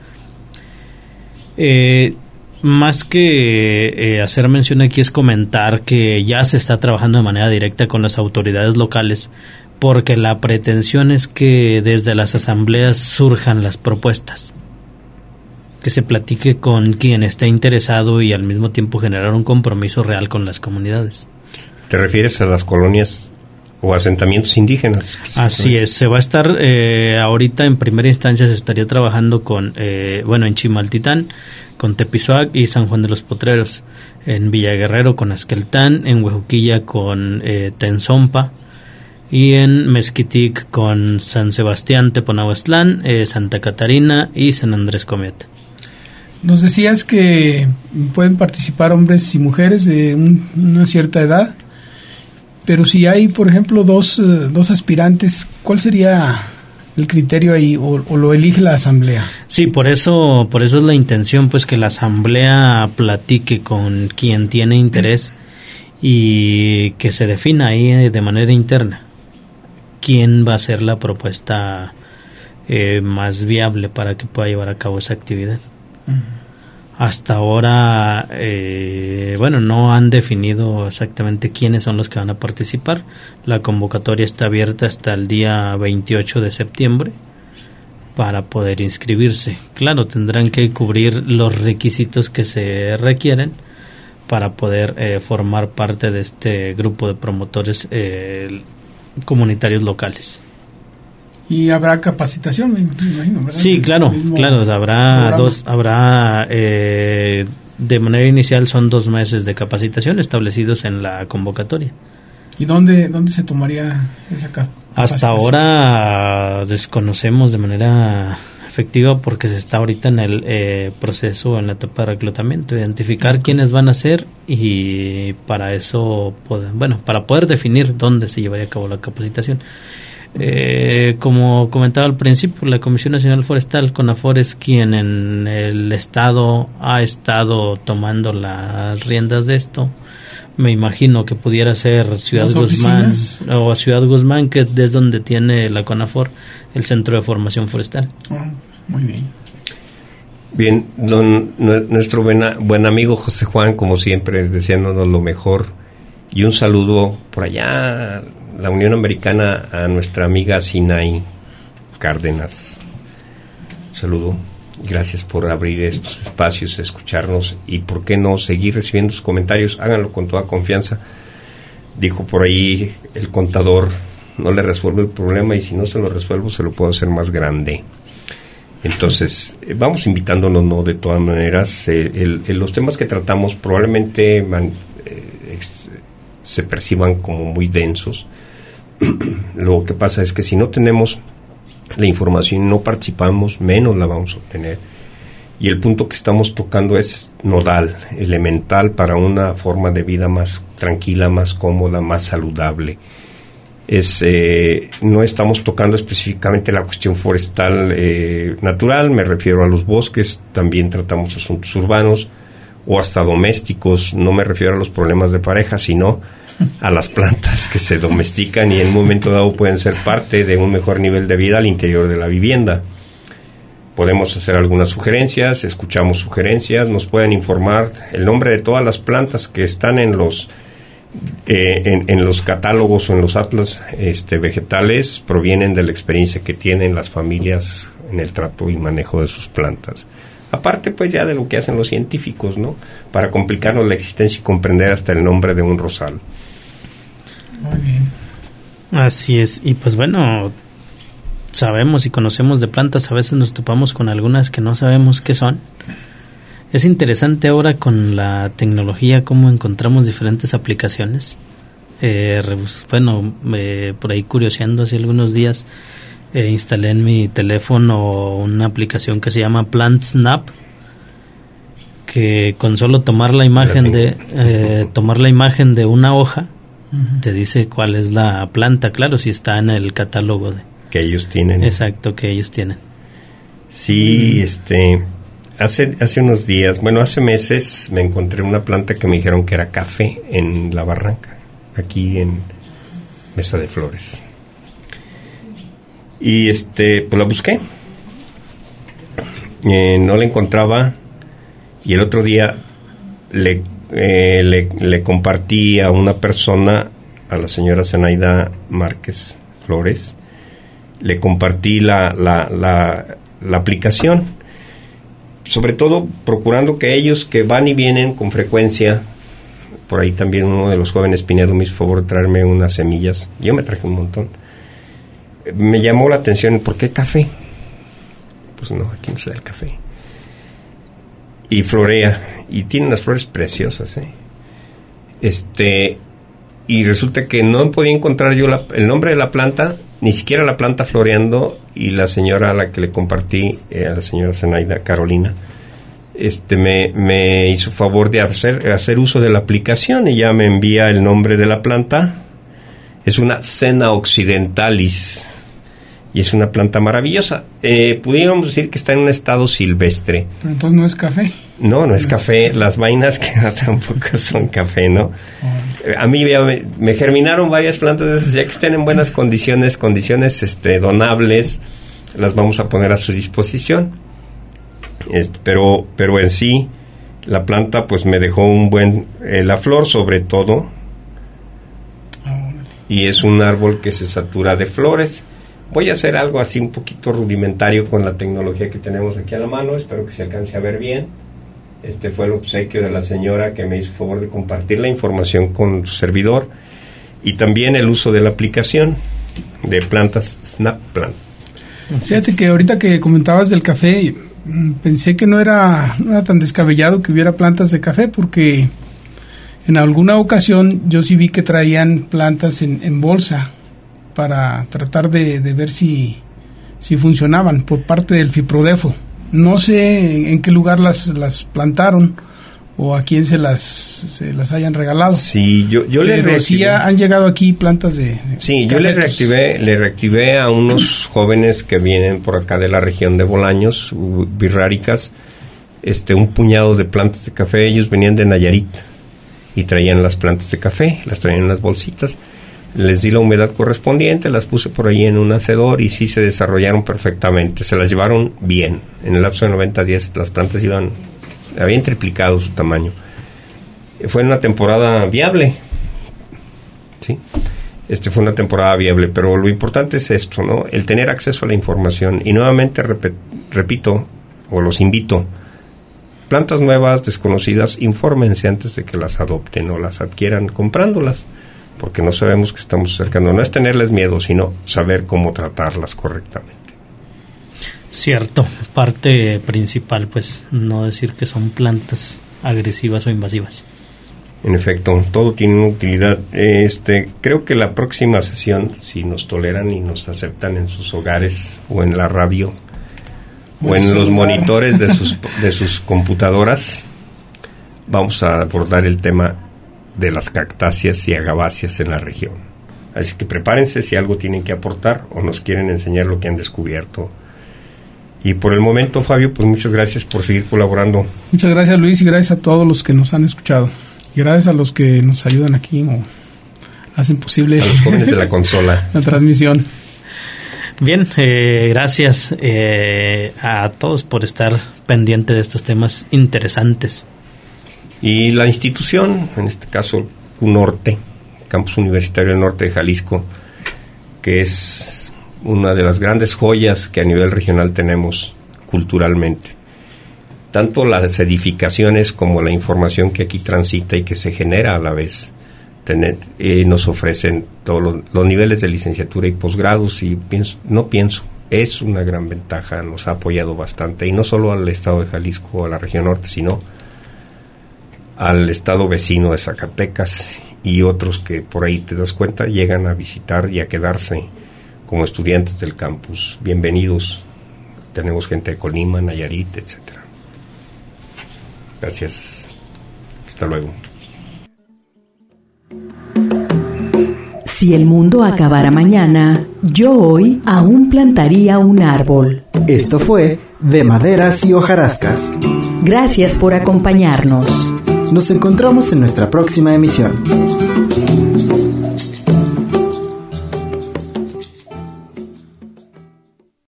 Más que hacer mención aquí es comentar que ya se está trabajando de manera directa con las autoridades locales, porque la pretensión es que desde las asambleas surjan las propuestas, que se platique con quien esté interesado y al mismo tiempo generar un compromiso real con las comunidades. ¿Te refieres a las colonias o asentamientos indígenas? Así es, se va a estar ahorita en primera instancia se estaría trabajando con en Chimaltitán con Tepizuac y San Juan de los Potreros, en Villaguerrero con Asqueltán, en Huejuquilla con Tenzompa y en Mezquitic con San Sebastián Teponahuestlán, Santa Catarina y San Andrés Comiata. Nos decías que pueden participar hombres y mujeres de una cierta edad, pero si hay, por ejemplo, dos aspirantes, ¿cuál sería el criterio ahí o lo elige la asamblea? Sí, por eso es la intención, pues que la asamblea platique con quien tiene interés y que se defina ahí de manera interna quién va a ser la propuesta más viable para que pueda llevar a cabo esa actividad. Hasta ahora, no han definido exactamente quiénes son los que van a participar. La convocatoria está abierta hasta el día 28 de septiembre para poder inscribirse. Claro, tendrán que cubrir los requisitos que se requieren para poder formar parte de este grupo de promotores comunitarios locales. Y habrá capacitación, me imagino, ¿verdad? Sí, claro, habrá de manera inicial son 2 meses de capacitación establecidos en la convocatoria. ¿Y dónde se tomaría esa capacitación? Hasta ahora desconocemos de manera efectiva porque se está ahorita en el proceso, en la etapa de reclutamiento, identificar quiénes van a ser y para eso, para poder definir dónde se llevaría a cabo la capacitación. Como comentaba al principio, la Comisión Nacional Forestal, CONAFOR, es quien en el estado ha estado tomando las riendas de esto. Me imagino que pudiera ser Ciudad Guzmán o Ciudad Guzmán, que es donde tiene la CONAFOR el Centro de Formación Forestal. Muy bien. Bien, nuestro buen amigo José Juan, como siempre, deseándonos lo mejor, y un saludo por allá la Unión Americana a nuestra amiga Sinaí Cárdenas. Saludo, gracias por abrir estos espacios, escucharnos y por qué no seguir recibiendo sus comentarios. Háganlo con toda confianza. Dijo por ahí el contador, no le resuelvo el problema y si no se lo resuelvo se lo puedo hacer más grande. Entonces vamos invitándonos, ¿no? De todas maneras, los temas que tratamos probablemente se perciban como muy densos. Lo que pasa es que si no tenemos la información y no participamos, menos la vamos a obtener. Y el punto que estamos tocando es nodal, elemental para una forma de vida más tranquila, más cómoda, más saludable. No estamos tocando específicamente la cuestión forestal natural, me refiero a los bosques, también tratamos asuntos urbanos, o hasta domésticos. No me refiero a los problemas de pareja, sino a las plantas que se domestican y en un momento dado pueden ser parte de un mejor nivel de vida al interior de la vivienda. Podemos hacer algunas sugerencias, escuchamos sugerencias, nos pueden informar el nombre de todas las plantas que están en los catálogos o en los atlas vegetales, provienen de la experiencia que tienen las familias en el trato y manejo de sus plantas. Aparte, pues, ya de lo que hacen los científicos, ¿no? Para complicarnos la existencia y comprender hasta el nombre de un rosal. Muy bien. Así es. Y pues bueno, sabemos y conocemos de plantas, a veces nos topamos con algunas que no sabemos qué son. Es interesante ahora con la tecnología cómo encontramos diferentes aplicaciones. Por ahí curioseando hace algunos días, instalé en mi teléfono una aplicación que se llama PlantSnap, que con solo tomar la imagen de una hoja, te dice cuál es la planta, claro, si está en el catálogo que ellos tienen. Exacto, que ellos tienen. Sí, hace unos días, hace meses me encontré una planta que me dijeron que era café en la barranca, aquí en Mesa de Flores. Y pues la busqué, no la encontraba, y el otro día le compartí a una persona, a la señora Zenaida Márquez Flores, le compartí la aplicación, sobre todo procurando que ellos que van y vienen con frecuencia, por ahí también uno de los jóvenes Pinedo me hizo favor de traerme unas semillas, yo me traje un montón. Me llamó la atención, ¿por qué café? Pues no, aquí no se da el café. Y florea, y tiene unas flores preciosas, y resulta que no podía encontrar yo el nombre de la planta, ni siquiera la planta floreando, y la señora a la que le compartí, a la señora Zenaida Carolina, me hizo favor de hacer uso de la aplicación, y ya me envía el nombre de la planta. Es una Senna occidentalis, y es una planta maravillosa. Pudiéramos decir que está en un estado silvestre. Pero entonces no es café. No es café. Las vainas que tampoco son café, ¿no? A mí me germinaron varias plantas, ya que estén en buenas condiciones donables, las vamos a poner a su disposición. Pero en sí, la planta pues me dejó un buen... la flor sobre todo, y es un árbol que se satura de flores. Voy a hacer algo así un poquito rudimentario con la tecnología que tenemos aquí a la mano, espero que se alcance a ver bien. Fue el obsequio de la señora que me hizo favor de compartir la información con su servidor, y también el uso de la aplicación de plantas SnapPlant. Fíjate que ahorita que comentabas del café, pensé que no era tan descabellado que hubiera plantas de café, porque en alguna ocasión yo sí vi que traían plantas en bolsa para tratar de ver si funcionaban por parte del FIPRODEFO. No sé en qué lugar las plantaron o a quién se las hayan regalado. Sí, yo le reactivé. Sí han llegado aquí plantas de... Sí, yo le reactivé a unos jóvenes que vienen por acá de la región de Bolaños, birráricas, un puñado de plantas de café. Ellos venían de Nayarit y traían las plantas de café, las traían en las bolsitas. Les di la humedad correspondiente, las puse por ahí en un hacedor y sí se desarrollaron perfectamente, se las llevaron bien. En el lapso de 90 días las plantas habían triplicado su tamaño. Fue una temporada viable, ¿sí? Fue una temporada viable, pero lo importante es esto, ¿no? El tener acceso a la información. Y nuevamente repito, o los invito, plantas nuevas, desconocidas, infórmense antes de que las adopten o las adquieran comprándolas, porque no sabemos que estamos acercando. No es tenerles miedo, sino saber cómo tratarlas correctamente. Cierto, parte principal, pues, no decir que son plantas agresivas o invasivas. En efecto, todo tiene una utilidad. Creo que la próxima sesión, si nos toleran y nos aceptan en sus hogares o en la radio o en los monitores de sus computadoras, vamos a abordar el tema de las cactáceas y agaváceas en la región. Así que prepárense si algo tienen que aportar o nos quieren enseñar lo que han descubierto Y por el momento, Fabio, pues muchas gracias por seguir colaborando. Muchas gracias, Luis, y gracias a todos los que nos han escuchado. Y gracias a los que nos ayudan aquí o hacen posible a los jóvenes de la consola la transmisión. Bien, gracias a todos por estar pendiente de estos temas interesantes. Y la institución, en este caso CUNORTE, Campus Universitario del Norte de Jalisco, que es una de las grandes joyas que a nivel regional tenemos culturalmente. Tanto las edificaciones como la información que aquí transita y que se genera a la vez, nos ofrecen todos los niveles de licenciatura y posgrados, y es una gran ventaja, nos ha apoyado bastante, y no solo al estado de Jalisco o a la región norte, sino al estado vecino de Zacatecas y otros que por ahí te das cuenta llegan a visitar y a quedarse como estudiantes del campus. Bienvenidos, tenemos gente de Colima, Nayarit, etcétera. Gracias, hasta luego. Si el mundo acabara mañana, yo hoy aún plantaría un árbol. Esto fue De Maderas y Hojarascas. Gracias por acompañarnos. Nos encontramos en nuestra próxima emisión.